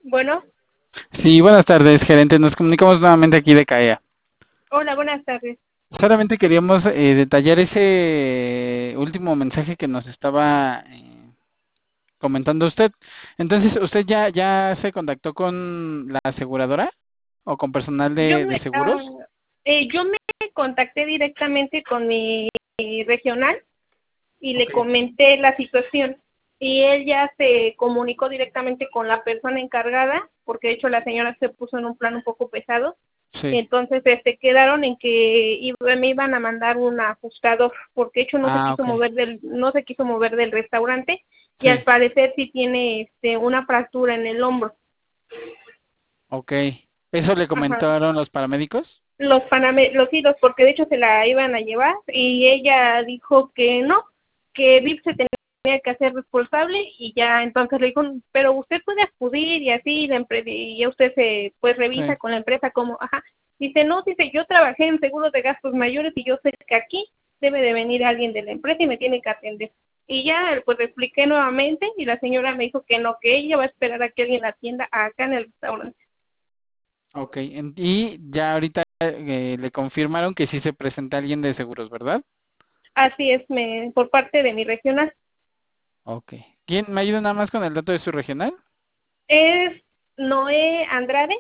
Bueno, Sí, buenas tardes, gerente. Nos comunicamos nuevamente aquí de CAEA. hola, buenas tardes. Solamente queríamos detallar ese último mensaje que nos estaba comentando usted. Entonces, ¿usted ya se contactó con la aseguradora o con personal Yo de me, seguros? yo me contacté directamente con mi regional y le Ok, comenté la situación y él ya se comunicó directamente con la persona encargada, porque de hecho la señora se puso en un plan un poco pesado. sí. Entonces, quedaron en que me iban a mandar un ajustador, porque de hecho Ah, ok, no se quiso mover del restaurante y al sí, parecer sí tiene una fractura en el hombro. ok. ¿Eso le Ajá. comentaron los paramédicos? Los hilos, porque de hecho se la iban a llevar y ella dijo que no, que VIP se tenía que hacer responsable y ya entonces le dijo, pero usted puede acudir y así, y ya usted se pues revisa Sí, con la empresa como, ajá, dice, no, dice, yo trabajé en seguros de gastos mayores y yo sé que aquí debe de venir alguien de la empresa y me tiene que atender. Y ya pues le expliqué nuevamente y la señora me dijo que no, que ella va a esperar a que alguien la atienda acá en el restaurante. ok. Y ya ahorita le confirmaron que sí se presenta alguien de seguros, ¿verdad? Así es, por parte de mi regional. Ok. ¿Quién me ayuda nada más con el dato de su regional? Es Noé Andrade.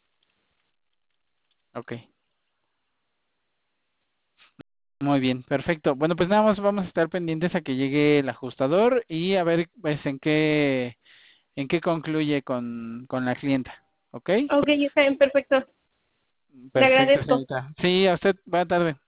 Ok, muy bien, perfecto. Bueno, pues nada más vamos a estar pendientes a que llegue el ajustador y a ver pues en qué concluye con la clienta. ¿Ok? Ok, está bien, perfecto. Le Perfecto, agradezco. señorita. Sí, a usted, buena tarde.